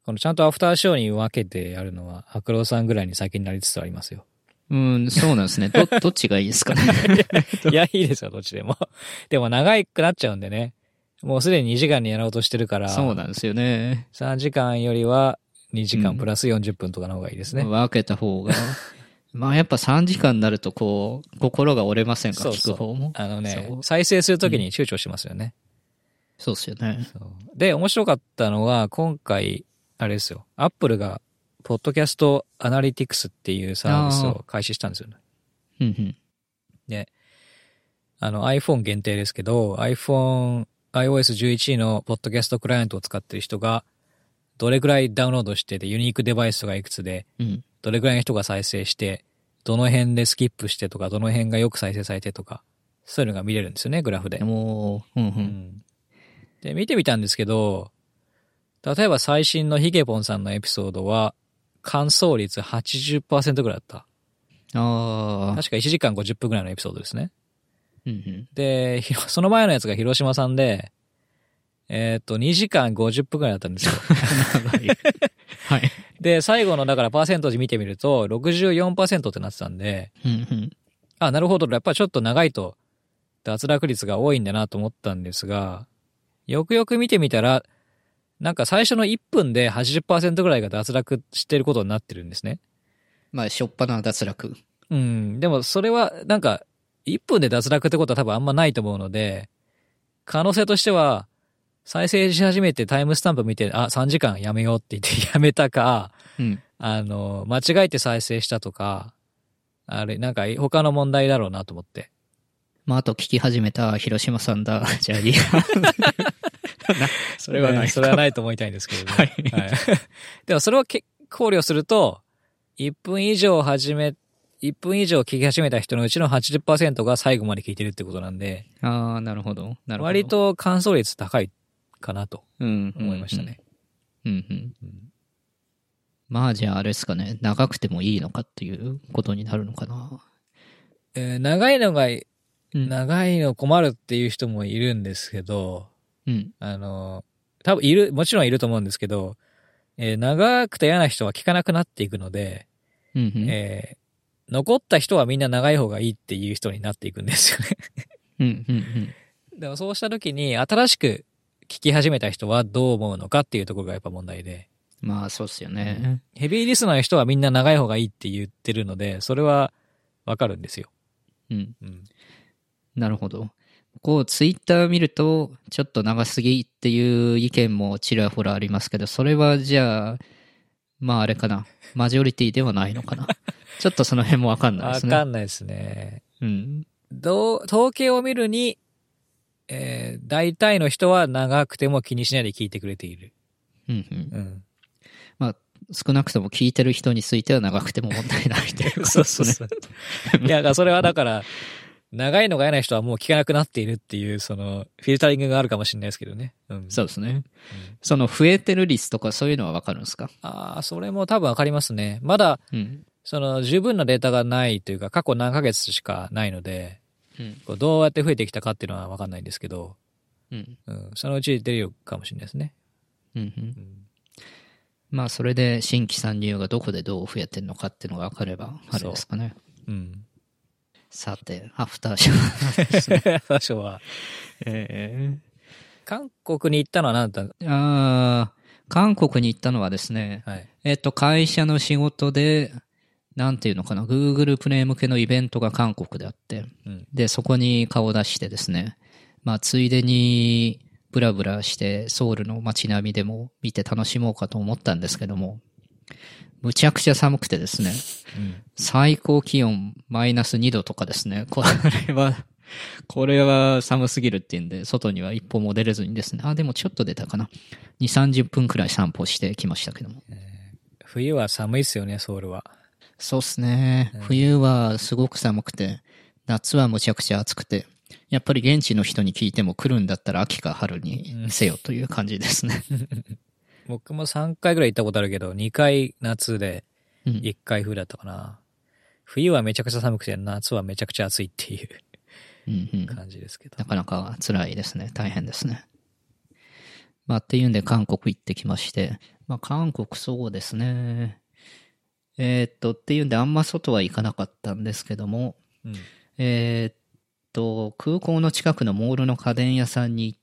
このちゃんとアフターショーに分けてやるのは、白郎さんぐらいに先になりつつありますよ。 そうなんですね。どっちがいいですかね。 いや、いいですよ、どっちでも。でも長くなっちゃうんでね。もうすでに2時間にやろうとしてるから。 そうなんですよね。 3時間よりは2時間プラス40分とかの方がいいですね。 分けた方が。まあやっぱ3時間になるとこう、心が折れませんか、聞く方も。 再生するときに躊躇しますよね。 そうですよね。 で、面白かったのは、今回、あれですよ。アップルが、ポッドキャストアナリティクスっていうサービスを開始したんですよね。で、iPhone 限定ですけど、iOS11 のポッドキャストクライアントを使ってる人が、どれくらいダウンロードしてて、ユニークデバイスがいくつで、どれくらいの人が再生して、どの辺でスキップしてとか、どの辺がよく再生されてとか、そういうのが見れるんですよね、グラフで。で、見てみたんですけど、例えば最新のヒゲポンさんのエピソードは、完走率 80% ぐらいだった。確か1時間50分ぐらいのエピソードですね。で、その前のやつが広島さんで、2時間50分ぐらいだったんですよ。 はい。 で、最後のだからパーセントで見てみると 64% ってなってたんで、なるほど、やっぱりちょっと長いと脱落率が多いんだなと思ったんですが、よくよく見てみたら、なんか最初の1分で 80% ぐらいが脱落してることになってるんですね。 まあ、しょっぱな脱落。 でもそれはなんか1分で脱落ってことは多分あんまないと思うので、可能性としては、再生し始めてタイムスタンプ見て、3時間やめようって言ってやめたか、間違えて再生したとか、あれ、なんか他の問題だろうなと思って。 まあ、あと聞き始めた広島さんだ。じゃあいいや。 それはない。それはないと思いたいんですけれども。はい。でもそれを考慮すると、1分以上聞き始めた人のうちの 80% が最後まで聞いてるってことなんで。 なるほど。 割と完走率高いかなと思いましたね。 まあじゃああれですかね。長くてもいいのかっていうことになるのかな。 長いの困るっていう人もいるんですけど、多分もちろんいると思うんですけど、長くて嫌な人は聞かなくなっていくので、残った人はみんな長い方がいいっていう人になっていくんですよね。でもそうした時に新しく聞き始めた人はどう思うのかっていうところがやっぱ問題で。 まあそうっすよね。 ヘビーリスナーの人はみんな長い方がいいって言ってるので、それはわかるんですよ。 なるほど。こうツイッター見るとちょっと長すぎっていう意見もちらほらありますけど、それはじゃあまああれかな、マジョリティではないのかな。ちょっとその辺もわかんないですね。 わかんないですね。統計を見るに、大体の人は長くても気にしないで聞いてくれている。 まあ少なくとも聞いてる人については長くても問題ないということですね。 そう。いや、それはだから、長いのが嫌な人はもう聞かなくなっているっていう、その、フィルタリングがあるかもしれないですけどね。 そうですね。その増えてる率とかそういうのはわかるんですか？ それも多分わかりますね。まだ、その、十分なデータがないというか、過去何ヶ月しかないので、どうやって増えてきたかっていうのはわかんないんですけど、そのうち出るかもしれないですね。 まあそれで新規参入がどこでどう増えてるのかっていうのが分かればあれですかね。さて、アフターショーですね。 アフターショーは、韓国に行ったのは何だった韓国に行ったのはですね、会社の仕事で、なんていうのかな、Google プレイ向けのイベントが韓国であって、で、そこに顔を出してですね、まあついでに、ブラブラしてソウルの街並みでも見て楽しもうかと思ったんですけども、むちゃくちゃ寒くてですね、最高気温マイナス2度とかですね、これは寒すぎるっていうんで、外には一歩も出れずにですね、でもちょっと出たかな。2、30分くらい散歩してきましたけども。 冬は寒いっすよね、ソウルは。 そうっすね。冬はすごく寒くて、夏はむちゃくちゃ暑くて、やっぱり現地の人に聞いても来るんだったら秋か春にせよという感じですね。 僕も3回ぐらい行ったことあるけど、2回夏で1回冬だったかな。冬はめちゃくちゃ寒くて、夏はめちゃくちゃ暑いっていう感じですけど。 なかなか辛いですね。大変ですね。まあっていうんで韓国行ってきまして、 まあ、韓国そうですね。っていうんであんま外は行かなかったんですけども、 うん、 空港の近くのモールの家電屋さんに行って、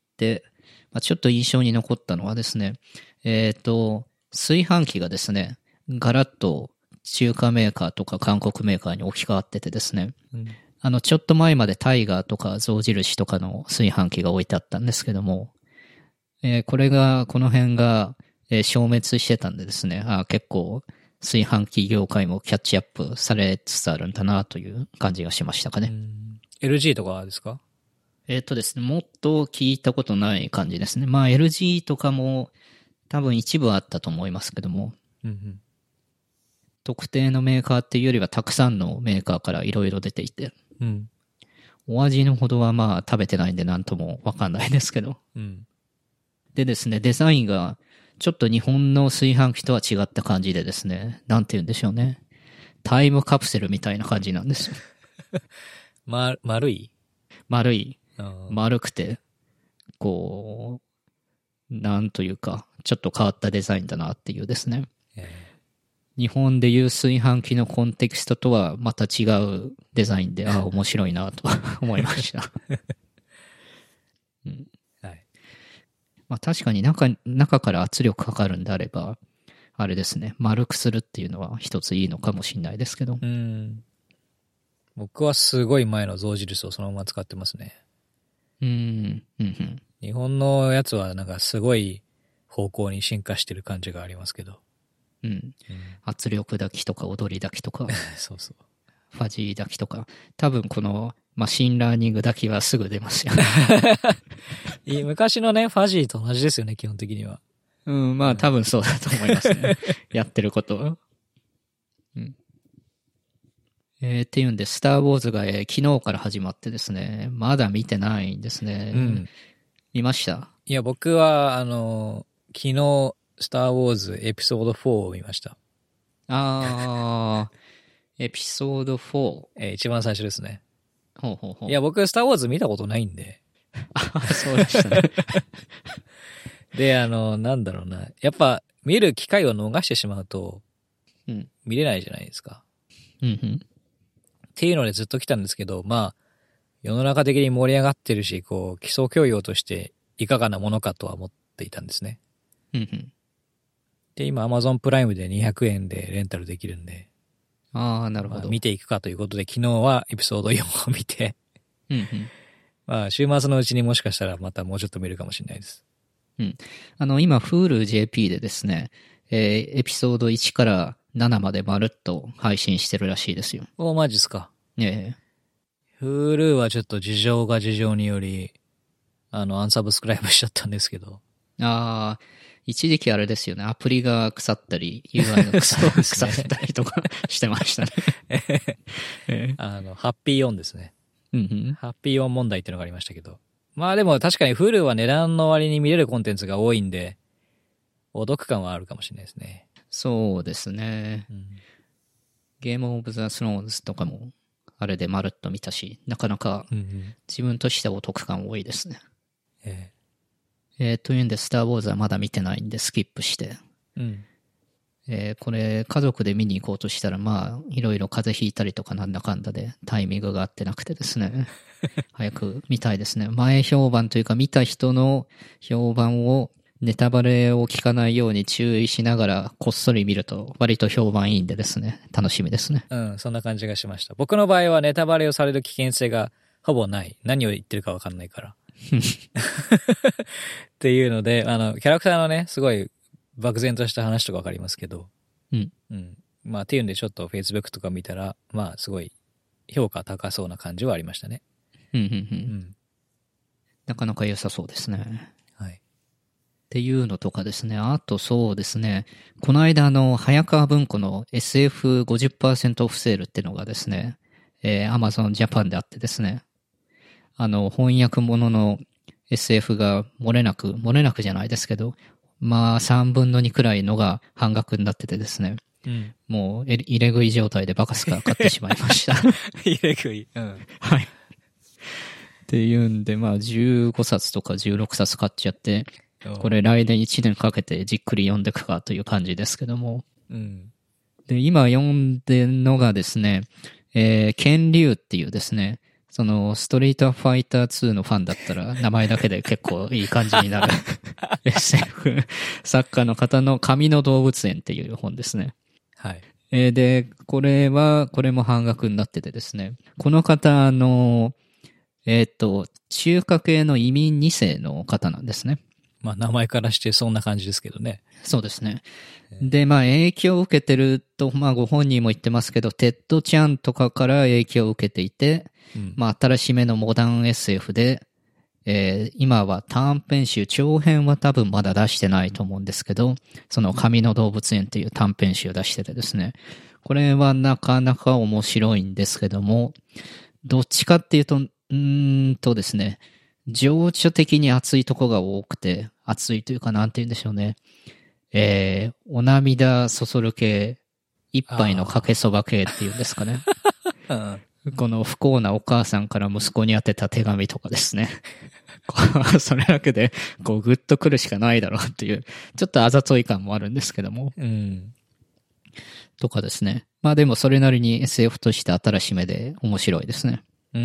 まあ、ちょっと印象に残ったのはですね、炊飯器がですね、ガラッと中華メーカーとか韓国メーカーに置き換わっててですね、 うん、 ちょっと前までタイガーとか象印とかの炊飯器が置いてあったんですけども、この辺が、消滅してたんでですね、結構炊飯器業界もキャッチアップされつつあるんだなという感じがしましたかね。 LG とかですか？ ですね、もっと聞いたことない感じですね。まあ LG とかも多分一部あったと思いますけども、 うんうん、 特定のメーカーっていうよりはたくさんのメーカーからいろいろ出ていて、 うん、 お味のほどはまあ食べてないんでなんともわかんないですけど、 うん、 でですね、デザインがちょっと日本の炊飯器とは違った感じでですね、なんて言うんでしょうね。タイムカプセルみたいな感じなんですよ。 丸い？ 丸くて、こう、なんというか、ちょっと変わったデザインだなっていうですね。日本でいう炊飯器のコンテキストとはまた違うデザインで、面白いなと思いました。うん、 はい。 まあ確かに中から圧力かかるんであれば、あれですね、丸くするっていうのは一ついいのかもしれないですけど。 僕はすごい前の象印をそのまま使ってますね。日本のやつはなんかすごい方向に進化してる感じがありますけど。 圧力炊きとか踊り炊きとか。 そうそう。 ファジー炊きとか。多分このマシンラーニング炊きはすぐ出ますよね。 昔のね、ファジーと同じですよね、基本的には。 まあ多分そうだと思いますね。やってることは。っていうんで、スターウォーズが、昨日から始まってですね、まだ見てないんですね。見ました？ いや、僕は、昨日、スターウォーズエピソード4を見ました。 エピソード4。 一番最初ですね。 ほう。 いや、僕、スターウォーズ見たことないんで。 そうでしたね。 で、なんだろうな。やっぱ、見る機会を逃してしまうと、見れないじゃないですか。っていうのでずっと来たんですけど、まあ、世の中的に盛り上がってるし、こう、基礎教養としていかがなものかとは思っていたんですね。で、今、Amazon プライムで200円でレンタルできるんで。 なるほど。 見ていくかということで、昨日はエピソード4を見て、まあ、週末のうちにもしかしたらまたもうちょっと見るかもしれないです。 今、Hulu JP でですね、エピソード1から7までまるっと配信してるらしいですよ。 マジっすか。Hulu はちょっと事情により、アンサブスクライブしちゃったんですけど。 一時期あれですよね、アプリが腐ったり、UI が腐ったりとかしてましたね。 ハッピーオンですね。ハッピーオン問題っていうのがありましたけど。まあでも確かに Hulu は値段の割に見れるコンテンツが多いんで、お得感はあるかもしれないですね。 そうですね。ゲームオブザスローンズとかも、あれでまるっと見たし、なかなか自分としてはお得感多いですね。というんで、スターウォーズはまだ見てないんでスキップして。これ、家族で見に行こうとしたら、まあ、いろいろ風邪ひいたりとかなんだかんだでタイミングが合ってなくてですね。早く見たいですね。前評判というか見た人の評判をネタバレを聞かないように注意しながらこっそり見ると割と評判いいんでですね。楽しみですね。 そんな感じがしました。僕の場合はネタバレをされる危険性がほぼない。何を言ってるかわかんないから。っていうので、キャラクターのね、すごい漠然とした話とかわかりますけど。まあ、っていうんでちょっと Facebook とか見たら、まあ、すごい評価高そうな感じはありましたね。 なかなか良さそうですね。 はい。 っていうのとかですね。あとそうですね。この間早川文庫の SF50% オフセールっていうのがですね、Amazon Japan であってですね。翻訳物の SF が漏れなくじゃないですけど、まあ3分の2くらいのが半額になっててですね。もう入れ食い状態でバカスカ買ってしまいました。 入れ食い。 はい。っていうんで、まあ15冊とか16冊買っちゃって、 これ来年1年かけてじっくり読んでいくかという感じですけども。 うん。 で、今読んでるのがですね、ケンリュウっていうですね、その、ストリートファイター2のファンだったら、名前だけで結構いい感じになるSF 作家の方の紙の動物園っていう本ですね。 はい。 で、これも半額になっててですね、この方中華系の移民2世の方なんですね。 まあ名前からしてそんな感じですけどね。 そうですね。で、まあ影響を受けてると、まあご本人も言ってますけど、テッドちゃんとかから影響を受けていて、まあ新しめのモダン SF で、今は短編集、長編は多分まだ出してないと思うんですけど、その紙の動物園っていう短編集を出しててですね、これはなかなか面白いんですけども、どっちかっていうと、ですね、情緒的に熱いとこが多くて、熱いというかなんて言うんでしょうね。お涙そそる系、一杯のかけそば系っていうんですかね。この不幸なお母さんから息子に宛てた手紙とかですね。それだけで、こう、グッとくるしかないだろうっていう、ちょっとあざとい感もあるんですけども。 うん。 とかですね。まあでもそれなりに SF として新しめで面白いですね。 うん。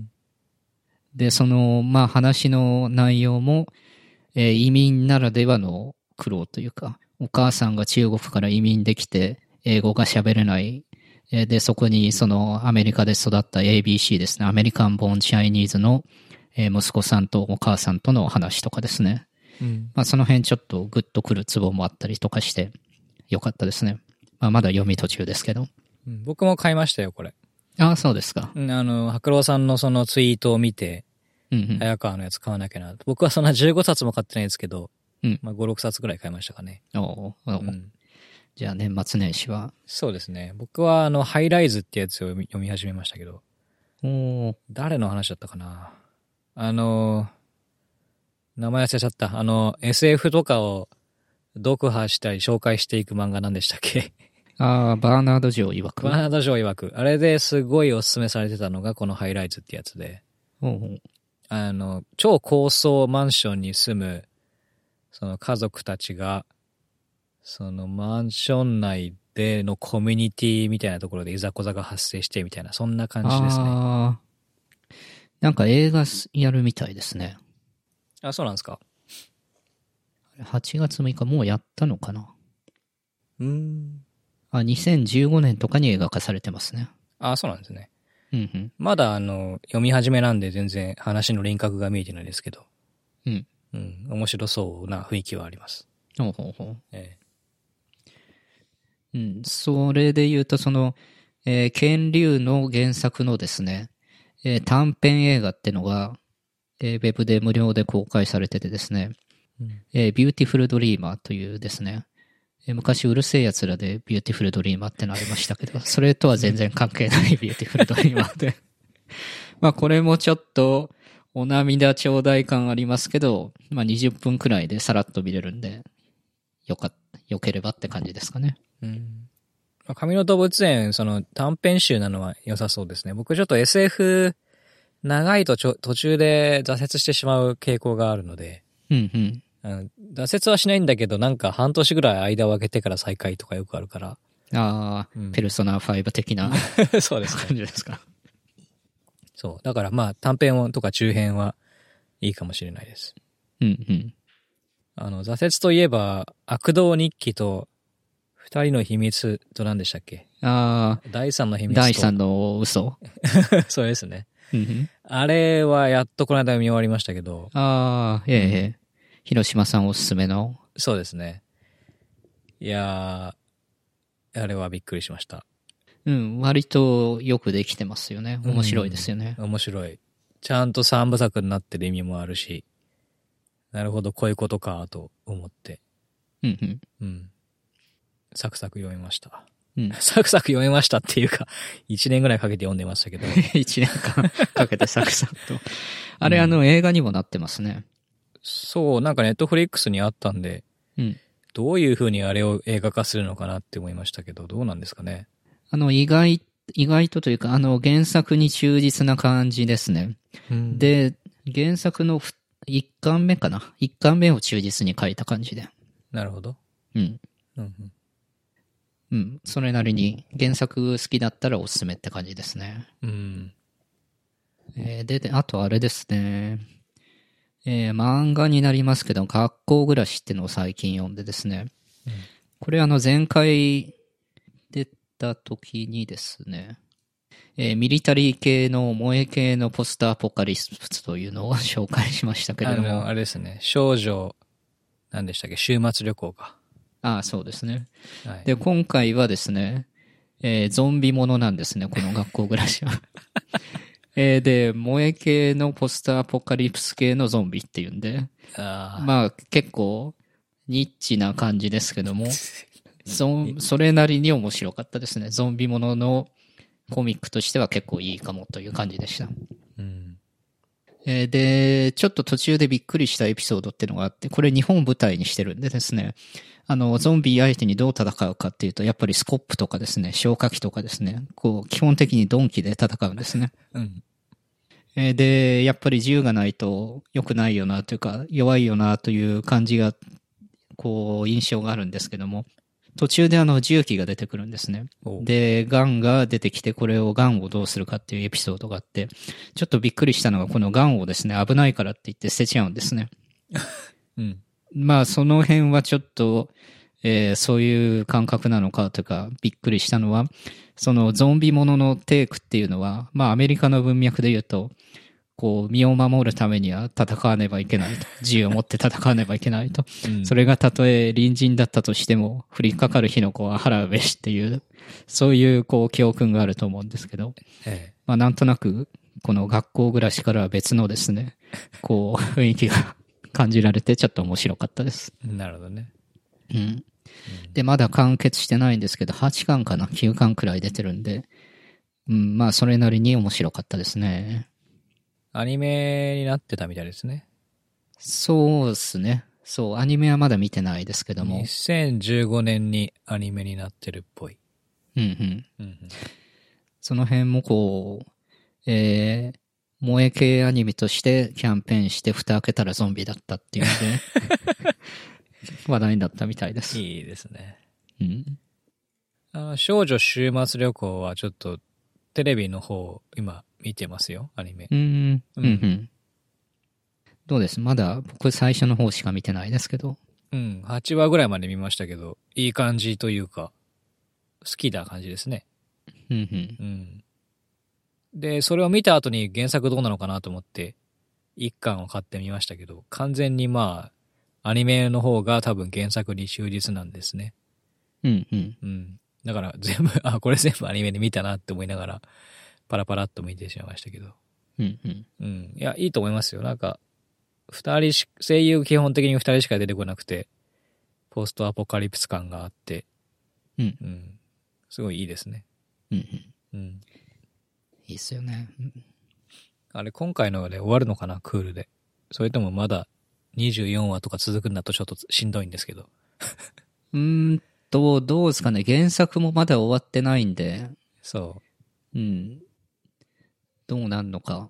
で、まあ話の内容も、移民ならではの苦労というか、お母さんが中国から移民できて、英語が喋れない。で、そこにアメリカで育った ABC ですね。アメリカンボーンチャイニーズの、息子さんとお母さんとの話とかですね。 うん、 まあその辺ちょっとグッとくるツボもあったりとかして、よかったですね。まあまだ読み途中ですけど。 うん、僕も買いましたよ、これ。 ああ、そうですか。 白郎さんのそのツイートを見て、早川のやつ買わなきゃな。僕はそんな15冊も買ってないんですけど、まあ5、6冊ぐらい買いましたかね。 じゃあ年末年始は。 そうですね。僕はハイライズってやつを読み始めましたけど。誰の話だったかな。名前忘れちゃった。SF とかを読破したり紹介していく漫画なんでしたっけ？ バーナード・ジョー曰く。 バーナード・ジョー曰く。あれですごいおすすめされてたのがこのハイライズってやつで。超高層マンションに住む、その家族たちが、そのマンション内でのコミュニティみたいなところでいざこざが発生してみたいな、そんな感じですね。 なんか映画やるみたいですね。 あ、そうなんですか。 8月6日もうやったのかな。2015年とかに映画化されてますね。 あ、そうなんですね。まだ読み始めなんで全然話の輪郭が見えてないですけど。面白そうな雰囲気はあります。 それで言うとケンリュウの原作のですね、短編映画ってのが、ウェブで無料で公開されててですね、ビューティフルドリーマーというですね、昔うるせえ奴らでビューティフルドリーマーってのありましたけど、それとは全然関係ないビューティフルドリーマーで。まあこれもちょっとお涙ちょうだい感ありますけど、まあ20分くらいでさらっと見れるんで、よければって感じですかね。 紙の動物園、その短編集なのは良さそうですね。僕ちょっと SF 長いと途中で挫折してしまう傾向があるので、挫折はしないんだけど、なんか半年ぐらい間を空けてから再開とかよくあるから。 ペルソナ5的なそうですね。 感じですか。 そう。だからまあ短編とか中編はいいかもしれないです。挫折といえば、悪道日記と、二人の秘密と何でしたっけ？第三の秘密と。 第三の嘘そうですね。あれはやっとこの間見終わりましたけど。 広島さんおすすめの。 そうですね。いやー、あれはびっくりしました。 割とよくできてますよね。面白いですよね。 面白い。ちゃんと三部作になってる意味もあるし、なるほど、こういうことかと思って。サクサク読めました。サクサク読めましたっていうか、1年ぐらいかけて読んでましたけど。 1年間かけてサクサクと。あれ映画にもなってますね。 そう、なんかネットフリックスにあったんで、どういう風にあれを映画化するのかなって思いましたけど、どうなんですかね。 意外とというか、原作に忠実な感じですね。で、原作の 1巻目かな。1巻目を忠実に書いた感じで。 なるほど。 うん。うん。それなりに原作好きだったらおすすめって感じですね。 うん。 で、あとあれですね。漫画になりますけど、学校暮らしってのを最近読んでですね。 うん、 これ前回出た時にですね、ミリタリー系の萌え系のポスターアポカリプスというのを紹介しましたけれども。 あれですね。少女、何でしたっけ、週末旅行か。 ああ、そうですね。 はい、 で、今回はですね、ゾンビものなんですね、この学校暮らしは。で、萌え系のポスターアポカリプス系のゾンビっていうんで、まあ結構ニッチな感じですけども、それなりに面白かったですね。ゾンビもののコミックとしては結構いいかもという感じでした。 うん、 で、ちょっと途中でびっくりしたエピソードっていうのがあって、これ日本を舞台にしてるんでですね、ゾンビ相手にどう戦うかっていうと、やっぱりスコップとかですね、消火器とかですね、こう、基本的に鈍器で戦うんですね。 うん。 で、やっぱり銃がないと良くないよなというか、弱いよなという感じが、こう、印象があるんですけども、途中で重機が出てくるんですね。で、ガンが出てきて、これをガンをどうするかっていうエピソードがあって、ちょっとびっくりしたのが、このガンをですね、危ないからって言って捨てちゃうんですね。 うん。 まあ、その辺はちょっと、そういう感覚なのかというか、びっくりしたのは、そのゾンビもののテイクっていうのは、まあ、アメリカの文脈で言うと、こう、身を守るためには戦わねばいけないと。銃を持って戦わねばいけないと。うん、それがたとえ隣人だったとしても、降りかかる火の粉は払うべしっていう、そういう、こう、教訓があると思うんですけど、まあ、なんとなく、この学校暮らしからは別のですね、こう、雰囲気が感じられて、ちょっと面白かったです。 なるほどね。 うん。で、まだ完結してないんですけど、8巻かな ?9 巻くらい出てるんで、うん、まあ、それなりに面白かったですね。 アニメになってたみたいですね。 そうですね。そう、アニメはまだ見てないですけども。 2015年にアニメになってるっぽい。 うんうん。うんうん、その辺もこう、萌え系アニメとしてキャンペーンして蓋開けたらゾンビだったっていうので、話題になったみたいです。 いいですね。 うん。 少女週末旅行はちょっとテレビの方今見てますよ、アニメ。 うんうん。どうです？まだ僕最初の方しか見てないですけど。 うん、8話ぐらいまで見ましたけど、いい感じというか、好きな感じですね。 うんうん。 で、それを見た後に原作どうなのかなと思って、一巻を買ってみましたけど、完全にまあ、アニメの方が多分原作に忠実なんですね。 うんうん。 うん。だから全部、これ全部アニメで見たなって思いながら、パラパラっと見てしまいましたけど。 うんうん。 うん。いや、いいと思いますよ。なんか、声優基本的に二人しか出てこなくて、ポストアポカリプス感があって、 うん。 うん。すごいいいですね。 うんうん。 うん。 いいっすよね。 あれ、今回ので終わるのかな、クールで。それともまだ24話とか続くんだとちょっとしんどいんですけど。 どうですかね。原作もまだ終わってないんで。 そう。 うん。どうなんのか。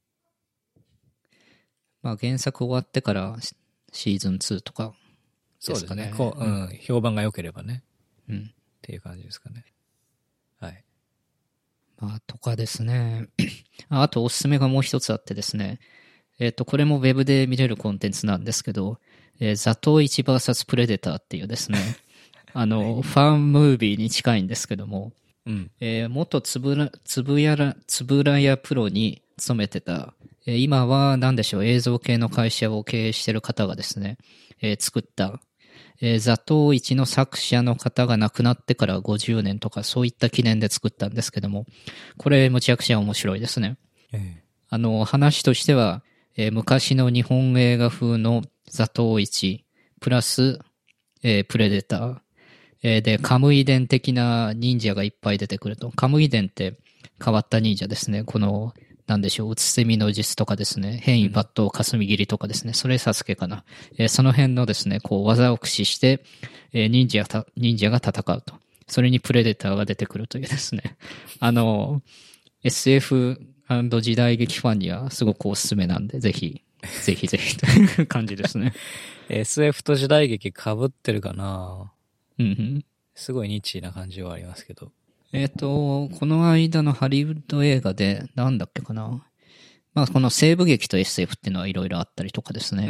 まあ原作終わってからシーズン2とかですかね。 そうですね。評判が良ければね。 うん。 っていう感じですかね。はい。 まあ、とかですね。あとおすすめがもう一つあってですね。これもウェブで見れるコンテンツなんですけど、ザトウイチ VS プレデターっていうですね、ファンムービーに近いんですけども、 うん。 元つぶらやプロに勤めてた、今は何でしょう、映像系の会社を経営してる方がですね、作った、ザトウイチの作者の方が亡くなってから50年とかそういった記念で作ったんですけども、これむちゃくちゃ面白いですね。話としては、昔の日本映画風のザトウイチ、プラス、プレデター、で、カムイ伝的な忍者がいっぱい出てくると。カムイ伝って変わった忍者ですね。この、なんでしょう、うつせみの術とかですね、変異抜刀、霞切りとかですね、それサスケかな。その辺のですね、こう、技を駆使して、忍者が戦うと。それにプレデターが出てくるというですね。SF& 時代劇ファンにはすごくおすすめなんで、ぜひぜひぜひという感じですね。 SF と時代劇被ってるかな？ うんうん。 すごいニッチな感じはありますけど。 この間のハリウッド映画で、なんだっけかな。まあ、この西部劇と SF っていうのはいろいろあったりとかですね。 うん。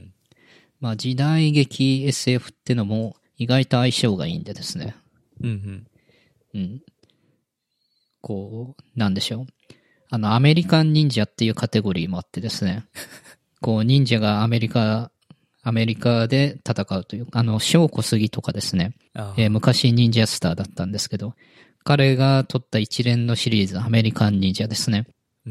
まあ、時代劇 SF っていうのも意外と相性がいいんでですね。 うんうん。 うん。こう、なんでしょう。アメリカン忍者っていうカテゴリーもあってですね。こう、忍者がアメリカで戦うという、小小杉とかですね。昔忍者スターだったんですけど、彼が撮った一連のシリーズ、アメリカン忍者ですね。 うん、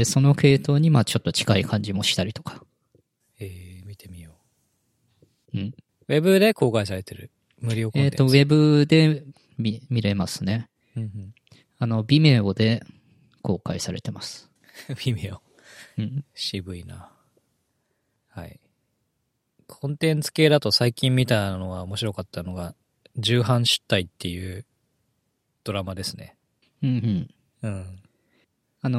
その系統にまあちょっと近い感じもしたりとか。 見てみよう。うん。 ウェブで公開されてる無料コンテンツ。 ウェブで見れますね。 うんうん、Vimeo で公開されてます。 Vimeo。 うん。 渋いな。はい。コンテンツ系だと最近見たのは面白かったのが、重版出退っていうドラマですね。 うんうん。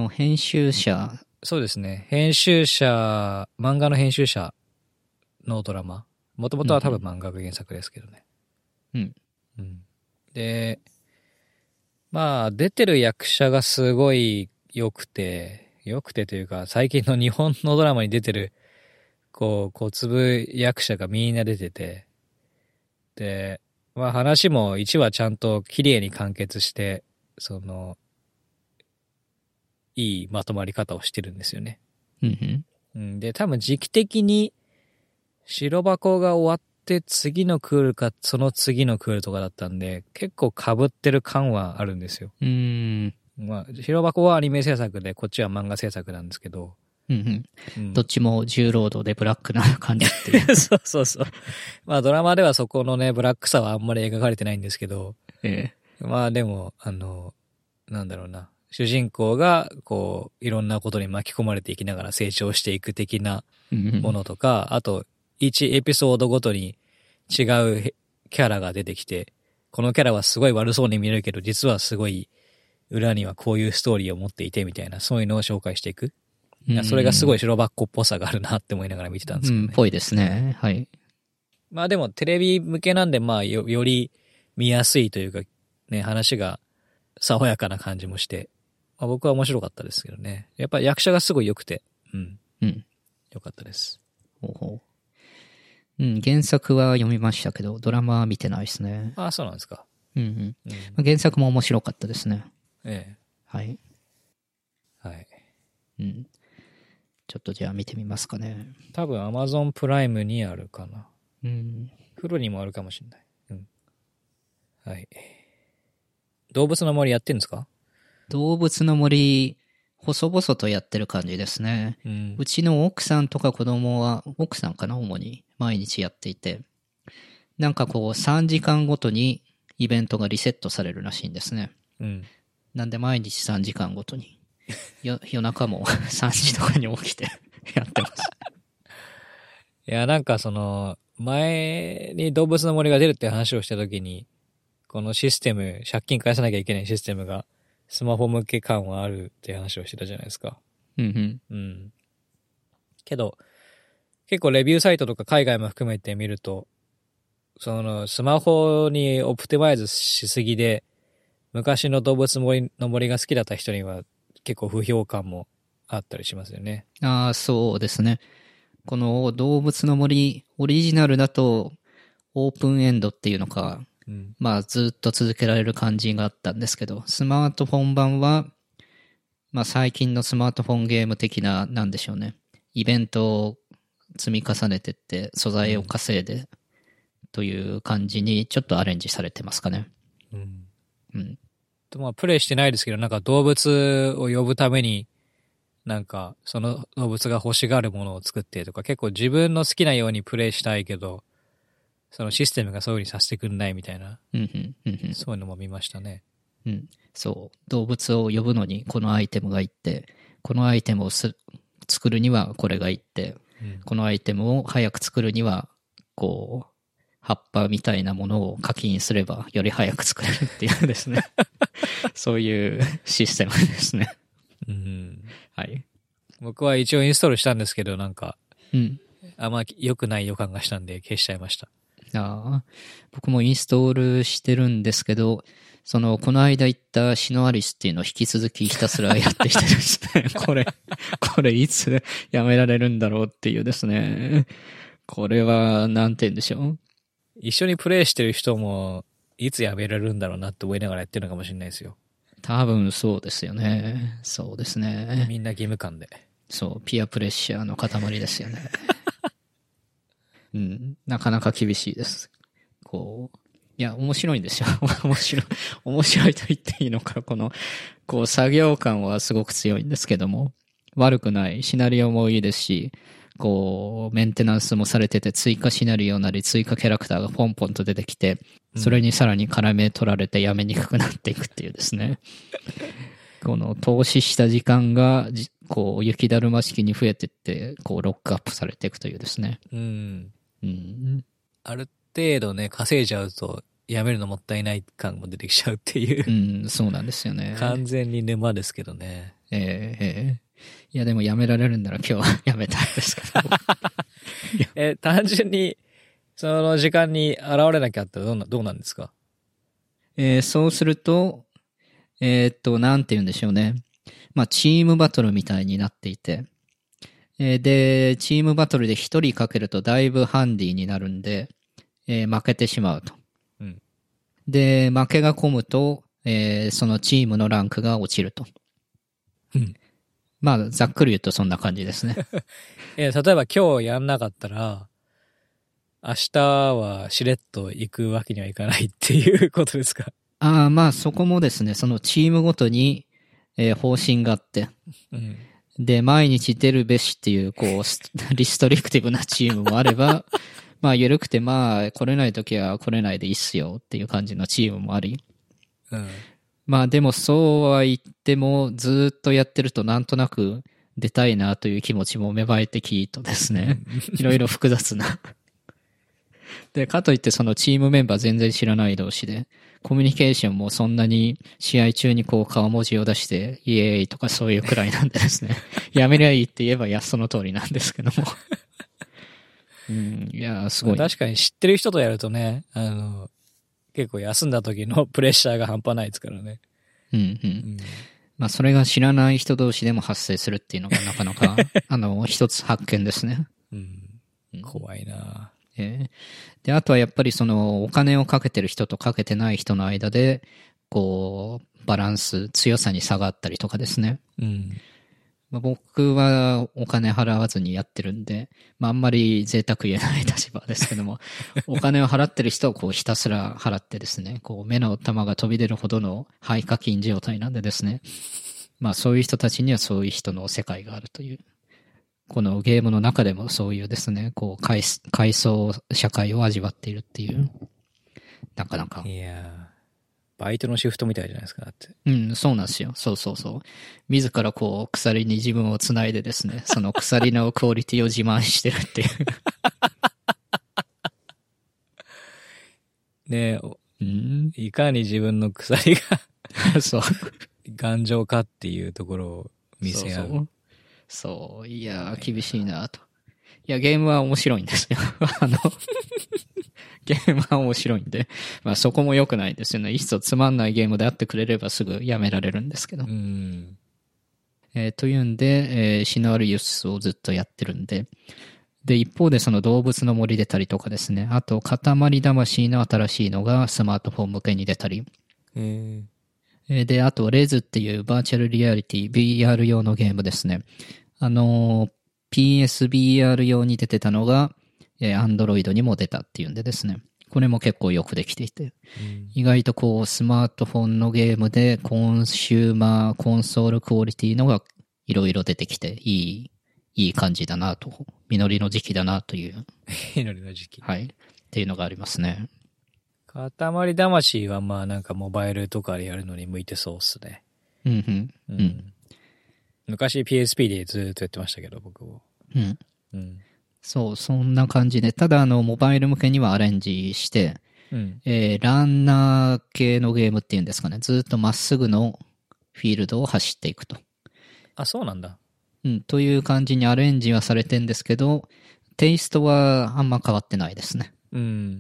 編集者。 そうですね。漫画の編集者のドラマ。もともとは多分漫画が原作ですけどね。 うん。 うん。で、まあ、出てる役者がすごい良くてというか、最近の日本のドラマに出てる、小粒役者がみんな出てて、で、まあ話も1話ちゃんと綺麗に完結して、いいまとまり方をしてるんですよね。 うん。 で、多分時期的に白箱が終わって次のクールかその次のクールとかだったんで、結構被ってる感はあるんですよ。まあ、白箱はアニメ制作で、こっちは漫画制作なんですけど。 どっちも重労働でブラックな感じっていう。 そう。まあドラマではそこのね、ブラックさはあんまり描かれてないんですけど。まあでも、なんだろうな。主人公が、いろんなことに巻き込まれていきながら成長していく的なものとか、あと、1エピソードごとに違うキャラが出てきて、このキャラはすごい悪そうに見えるけど、実はすごい裏にはこういうストーリーを持っていてみたいな、そういうのを紹介していく。それがすごい白箱っぽさがあるなって思いながら見てたんですけどね。 ぽいですね。はい。 まあでもテレビ向けなんで、まあより見やすいというか、ね、話が爽やかな感じもして、まあ、僕は面白かったですけどね。やっぱり役者がすごい良くて、良かったです。 原作は読みましたけど、ドラマは見てないですね。 ああ、そうなんですか。 原作も面白かったですね。はい。 はい。 ちょっとじゃあ見てみますかね。 多分 Amazon プライムにあるかな。 プロにもあるかもしれない。はい。動物の森やってんですか？ 動物の森、細々とやってる感じですね。うちの奥さんとか子供は、奥さんかな主に、毎日やっていて、なんか3時間ごとにイベントがリセットされるらしいんですね。なんで毎日3時間ごとに。夜中も3時とかに起きてやってます。 いや、なんか前に動物の森が出るって話をしたときに、このシステム、借金返さなきゃいけないシステムが、スマホ向け感はあるって話をしてたじゃないですか。けど、結構レビューサイトとか海外も含めて見ると、スマホにオプティマイズしすぎで、昔の動物の森が好きだった人には結構不評感もあったりしますよね。 ああ、そうですね。この動物の森オリジナルだとオープンエンドっていうのか、まあずっと続けられる感じがあったんですけど、スマートフォン版は、まあ最近のスマートフォンゲーム的な、なんでしょうね。イベントを積み重ねてって素材を稼いでという感じにちょっとアレンジされてますかね。 まあプレイしてないですけど、なんか動物を呼ぶために、なんかその動物が欲しがるものを作ってとか、結構自分の好きなようにプレイしたいけど、そのシステムがそういう風にさせてくんないみたいな、そういうのも見ましたね。 そう。動物を呼ぶのにこのアイテムがいって、このアイテムを作るにはこれがいって、このアイテムを早く作るには、葉っぱみたいなものを課金すればより早く作れるっていうですね。そういうシステムですね。 はい。 僕は一応インストールしたんですけど、なんか、 うん。 あんま良くない予感がしたんで消しちゃいました。 ああ、僕もインストールしてるんですけど、この間言ったシノアリスっていうのを引き続きひたすらやってきてですね、これいつやめられるんだろうっていうですね、これは、なんて言うんでしょう。 一緒にプレイしてる人も、いつやめられるんだろうなって思いながらやってるのかもしれないですよ。 多分そうですよね。そうですね。 みんな義務感で。 そう、ピアプレッシャーの塊ですよね。うん、なかなか厳しいです。いや、面白いんですよ。面白いと言っていいのか、作業感はすごく強いんですけども、悪くない。シナリオもいいですし、メンテナンスもされてて、追加シナリオなり追加キャラクターがポンポンと出てきて、それにさらに絡め取られてやめにくくなっていくっていうですね。投資した時間が、雪だるま式に増えてって、ロックアップされていくというですね。 うん。ある程度ね、稼いじゃうと、やめるのもったいない感も出てきちゃうっていう。 うん、そうなんですよね。 完全に沼ですけどね。 いや、でもやめられるんなら今日はやめたいですけど。単純に、その時間に現れなきゃってどうなんですか？ そうすると、なんて言うんでしょうね。まあ、チームバトルみたいになっていて、で、チームバトルで一人かけるとだいぶハンディになるんで、負けてしまうと。うん、で、負けが込むと、そのチームのランクが落ちると。うん、まあ、ざっくり言うとそんな感じですね。 例えば今日やんなかったら、明日はしれっと行くわけにはいかないっていうことですか？ まあ、そこもですね、そのチームごとに、方針があって、うん、で、毎日出るべしっていう、リストリクティブなチームもあれば、まあ、緩くて、まあ、来れないときは来れないでいいっすよっていう感じのチームもあり。うん、まあ、でもそうは言っても、ずっとやってるとなんとなく出たいなという気持ちも芽生えてきとですね、いろいろ複雑な。で、かといってそのチームメンバー全然知らない同士で、コミュニケーションもそんなに試合中に顔文字を出して、イエーイとかそういうくらいなんでですね。やめりゃいいって言えばその通りなんですけども。うん、いや、すごい。 確かに知ってる人とやるとね、結構休んだ時のプレッシャーが半端ないですからね。 まあ、それが知らない人同士でも発生するっていうのがなかなか、一つ発見ですね。 怖いな。 で、あとはやっぱりお金をかけてる人とかけてない人の間で、バランス、強さに差があったりとかですね。僕はお金払わずにやってるんで、まああんまり贅沢言えない立場ですけども、お金を払ってる人をひたすら払ってですね、目の玉が飛び出るほどの廃課金状態なんでですね、まあそういう人たちにはそういう人の世界があるという。このゲームの中でもそういうですね、階層社会を味わっているっていう。なかなか。 いやバイトのシフトみたいじゃないですか、だって。 うん、そうなんですよ。そう。自ら鎖に自分をつないでですね、その鎖のクオリティを自慢してるっていう。 ねえ、いかに自分の鎖がそう。 頑丈かっていうところを見せ合う。 そう、いやー、厳しいなと。いや、ゲームは面白いんですよ。ゲームは面白いんで、まあそこも良くないですよね。いっそつまんないゲームであってくれればすぐやめられるんですけど。というんで、シノアリウスをずっとやってるんで、で、一方でその動物の森出たりとかですね、あと、塊魂の新しいのがスマートフォン向けに出たり、で、あと、レズっていうバーチャルリアリティ VR 用のゲームですね。PSVR 用に出てたのが、Android にも出たっていうんでですね。これも結構よくできていて。意外とスマートフォンのゲームでコンシューマー、コンソールクオリティのがいろいろ出てきて、いい感じだなと。実りの時期だなという。 実りの時期。 はい。っていうのがありますね。 塊魂はまあなんかモバイルとかでやるのに向いてそうっすね。昔 PSP でずっとやってましたけど、僕も。 そう、そんな感じで。ただモバイル向けにはアレンジして、ランナー系のゲームっていうんですかね。ずっとまっすぐのフィールドを走っていくと。 あ、そうなんだ。 うん、という感じにアレンジはされてんですけど、テイストはあんま変わってないですね。 うん。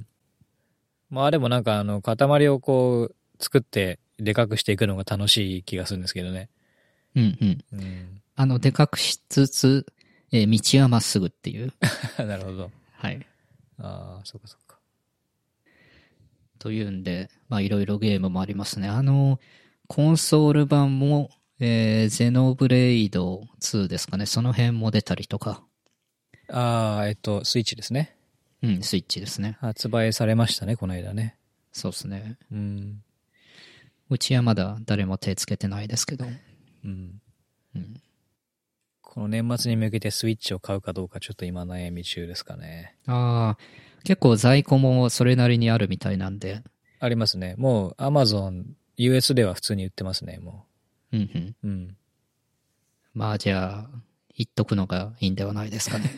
まあでもなんか塊をこう作ってでかくしていくのが楽しい気がするんですけどね。 うんうん。うん、でかくしつつ、道はまっすぐっていう。 なるほど。 はい。 ああ、そっかそっか。 というんで、まあいろいろゲームもありますね。コンソール版も、ゼノブレイド2ですかね。その辺も出たりとか。 ああ、スイッチですね。 うん、スイッチですね。 発売されましたね、この間ね。 そうですね。 うん。 うちはまだ誰も手つけてないですけど。 うん。うん。この年末に向けてスイッチを買うかどうかちょっと今悩み中ですかね。 ああ、結構在庫もそれなりにあるみたいなんで。 ありますね。もう Amazon、US では普通に売ってますね、もう。うんうん。うん。まあじゃあ、言っとくのがいいんではないですかね。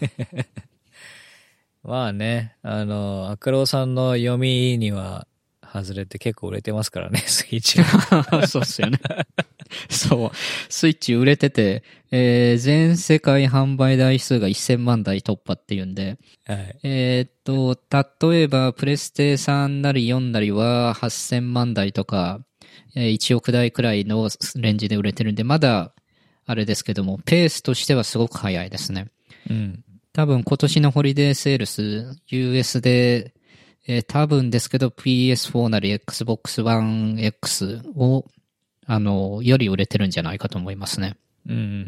まあね、アクローさんの読みには外れて結構売れてますからね、スイッチ。 そうっすよね。そう。スイッチ売れてて、全世界販売台数が1000万台突破っていうんで、 はい、 例えばプレステ3なり4なりは8000万台とか、1億台くらいのレンジで売れてるんで、まだ、あれですけども、ペースとしてはすごく早いですね。 うん。 多分今年のホリデーセールス、US で、多分ですけど PS4 なり Xbox One X を、より売れてるんじゃないかと思いますね。 うん。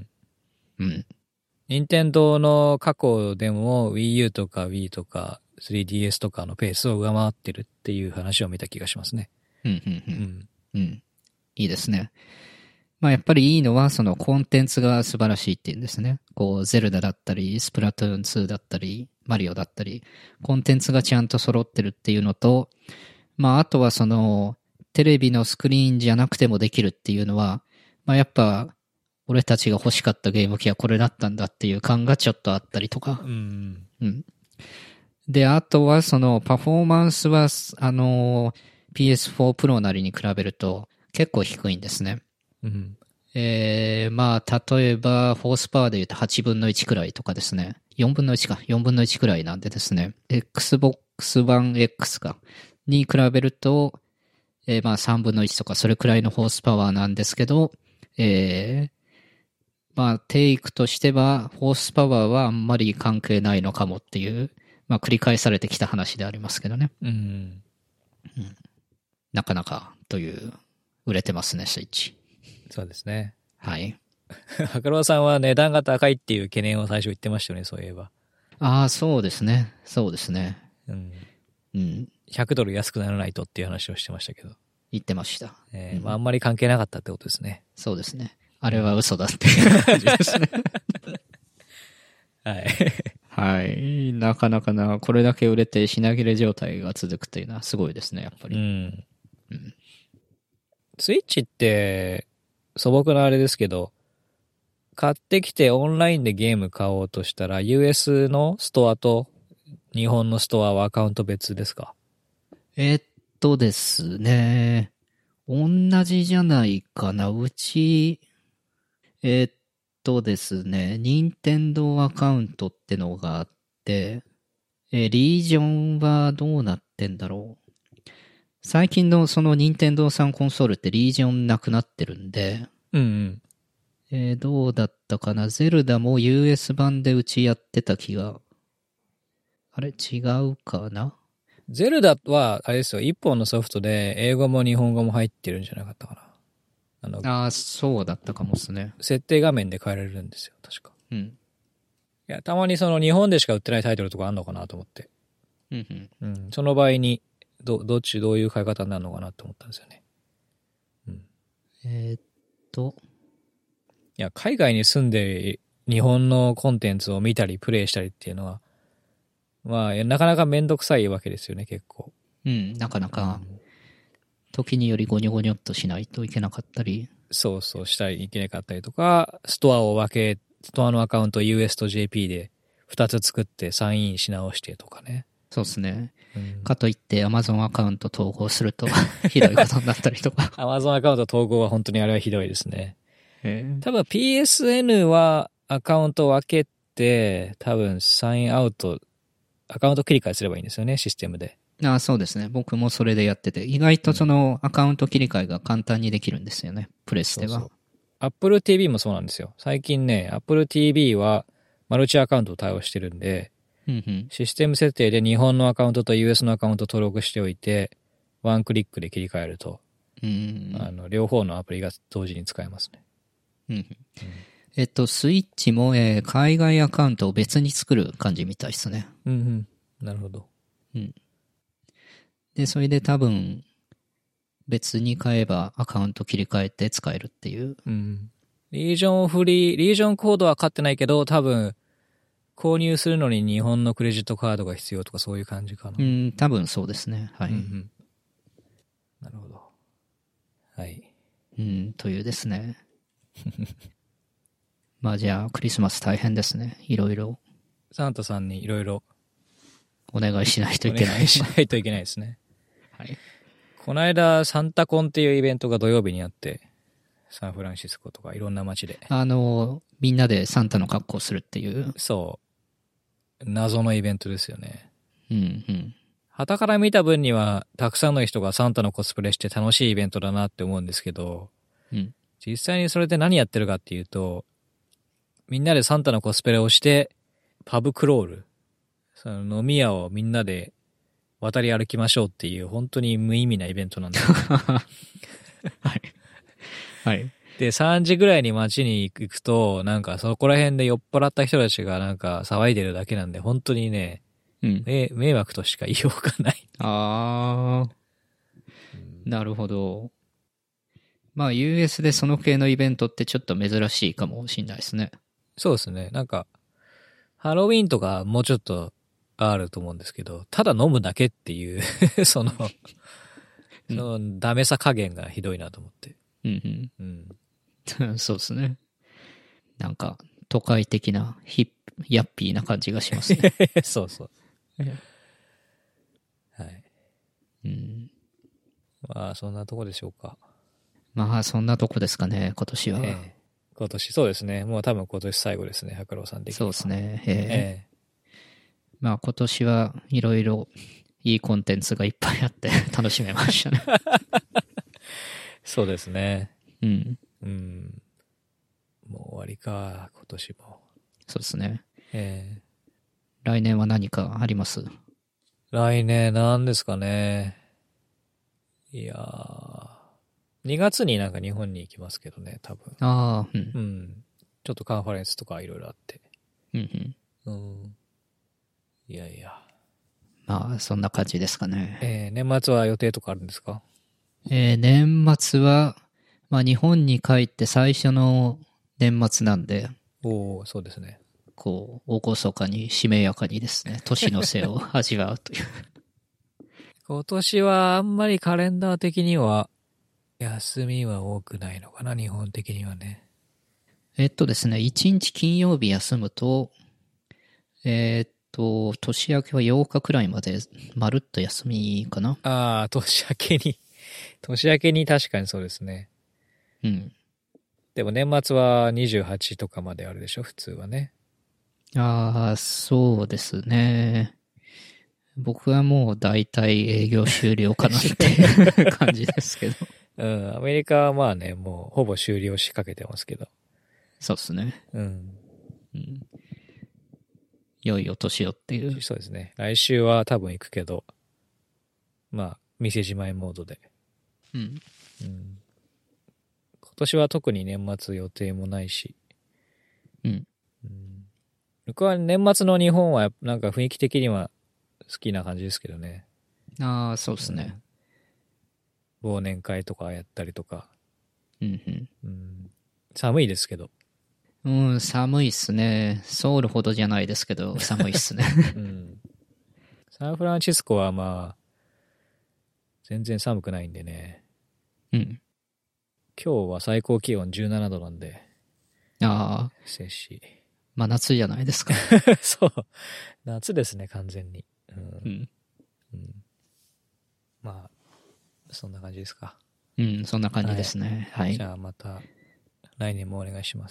うん。 任天堂の過去でも Wii U とか Wii とか 3DS とかのペースを上回ってるっていう話を見た気がしますね。 うん、うん、うん。うん。いいですね。まあやっぱりいいのはそのコンテンツが素晴らしいっていうんですね。こう、ゼルダだったり、スプラトゥーン2だったり、マリオだったり、コンテンツがちゃんと揃ってるっていうのと、まああとはその、テレビのスクリーンじゃなくてもできるっていうのは、まあやっぱ、俺たちが欲しかったゲーム機はこれだったんだっていう感がちょっとあったりとか。 うん。 うん。で、あとはそのパフォーマンスは、PS4 Pro なりに比べると結構低いんですね。 うん。 まあ、例えば、フォースパワーで言うと8分の1くらいとかですね。4分の1か。4分の1くらいなんでですね。Xbox One X か。に比べると、まあ3分の1とかそれくらいのホースパワーなんですけど、まあ、テイクとしては、ホースパワーはあんまり関係ないのかもっていう、まあ繰り返されてきた話でありますけどね。 うん。 うん、なかなかという、売れてますね、スイッチ。 そうですね。 はい。 白郎さんは値段が高いっていう懸念を最初言ってましたよね、そういえば。 ああ、そうですね。そうですね。 うん。 うん。 $100安くならないとっていう話をしてましたけど。 言ってました。 まああんまり関係なかったってことですね。 そうですね。あれは嘘だっていう感じですね。 はい。 はい。なかなかな、これだけ売れて品切れ状態が続くというのはすごいですね、やっぱり。 うん。うん、スイッチって、素朴なあれですけど、買ってきてオンラインでゲーム買おうとしたら、US のストアと日本のストアはアカウント別ですか？ ですね。同じじゃないかな。うち、ですね。任天堂アカウントってのがあって、リージョンはどうなってんだろう。最近のその任天堂さんコンソールってリージョンなくなってるんで、 うんうん。どうだったかな。ゼルダも US 版でうちやってた気が。あれ違うかな。 ゼルダは、あれですよ、一本のソフトで英語も日本語も入ってるんじゃなかったかな。 そうだったかもっすね。 設定画面で変えられるんですよ、確か。 うん。 いや、たまにその日本でしか売ってないタイトルとかあんのかなと思って。 うんうん。 うん。その場合に、どういう買い方になるのかなと思ったんですよね。うん。いや、海外に住んで日本のコンテンツを見たりプレイしたりっていうのは、まあ、なかなかめんどくさいわけですよね、結構。 うん、なかなか、時によりゴニョゴニョっとしないといけなかったり。 そうそう、したりいけなかったりとか、ストアのアカウント US と JP で2つ作ってサインし直してとかね。 そうですね。うん、かといって Amazon アカウント統合するとひどいことになったりとか。 Amazon アカウント統合は本当にあれはひどいですね。多分 PSN はアカウントを分けて、多分サインアウト、アカウント切り替えすればいいんですよね、システムで。 そうですね。僕もそれでやってて、意外とそのアカウント切り替えが簡単にできるんですよね、プレステは。そうそう。 Apple TV もそうなんですよ。最近ね、Apple TV はマルチアカウントを対応してるんで、システム設定で日本のアカウントと US のアカウントを登録しておいて、ワンクリックで切り替えると、両方のアプリが同時に使えますね。 スイッチも、海外アカウントを別に作る感じみたいですね。 なるほど。 で、それで多分、別に買えばアカウント切り替えて使えるっていう。 リージョンコードは買ってないけど、多分、購入するのに日本のクレジットカードが必要とかそういう感じかな。 多分そうですね。はい。 なるほど。はい。 というですね。まあじゃあ、クリスマス大変ですね。いろいろ。 サンタさんにいろいろお願いしないといけない。 お願いしないといけないですね。 はい。 この間、サンタコンっていうイベントが土曜日にあって、サンフランシスコとかいろんな街で。 みんなでサンタの格好するっていう。 そう。謎のイベントですよね。 旗から見た分には、たくさんの人がサンタのコスプレして楽しいイベントだなって思うんですけど、実際にそれで何やってるかっていうと、みんなでサンタのコスプレをして、パブクロール、その飲み屋をみんなで渡り歩きましょうっていう、本当に無意味なイベントなんだよね。 はい。はい。 で、3時ぐらいに街に行くと、なんかそこら辺で酔っ払った人たちがなんか騒いでるだけなんで、本当にね、迷惑としか言いようがない。 なるほど。まあ US でその系のイベントってちょっと珍しいかもしれないですね。 そうですね。なんか、ハロウィーンとかもうちょっとあると思うんですけど、ただ飲むだけっていうそのダメさ加減がひどいなと思って。 そうですね。なんか、都会的なヤッピーな感じがしますね。 そうそう。はい。まあ、そんなとこでしょうか。 まあ、そんなとこですかね、今年は。 今年、そうですね。もう多分今年最後ですね、白郎さん的には。 そうですね。まあ、今年はいろいろいいコンテンツがいっぱいあって楽しめましたね。 そうですね。もう終わりか、今年も。 そうですね。来年は何かあります？ 来年何ですかね。いやー、2月になんか日本に行きますけどね、多分。ちょっとカンファレンスとかいろいろあって。いやいや。 まあ、そんな感じですかね。 年末は予定とかあるんですか？ 年末は、まあ日本に帰って最初の年末なんで。 そうですね。 こう、厳かに、しめやかにですね、年の瀬を味わうという。 今年はあんまりカレンダー的には、休みは多くないのかな、日本的にはね。 ですね、1日金曜日休むと、年明けは8日くらいまで、まるっと休みかな。 年明けに確かにそうですね。でも年末は28とかまであるでしょ、普通はね。 そうですね。僕はもう大体営業終了かなっていう感じですけど。 アメリカはまあね、もうほぼ終了しかけてますけど。 そうですね。良いお年をっていう。 そうですね。来週は多分行くけど、まあ、店じまいモードで。今年は特に年末予定もないし。僕は年末の日本はなんか雰囲気的には好きな感じですけどね。 そうですね。 忘年会とかやったりとか。寒いですけど。 寒いっすね。ソウルほどじゃないですけど、寒いっすね。 サンフランシスコはまあ、全然寒くないんでね。今日は最高気温17度なんで。摂氏。 真夏じゃないですか。 そう。夏ですね、完全に。まあ、そんな感じですか。 そんな感じですね。はい。 じゃあまた来年もお願いします。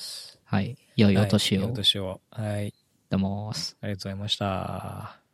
はい。良いお年を。 良いお年を。はい。 どうもーす。 ありがとうございました。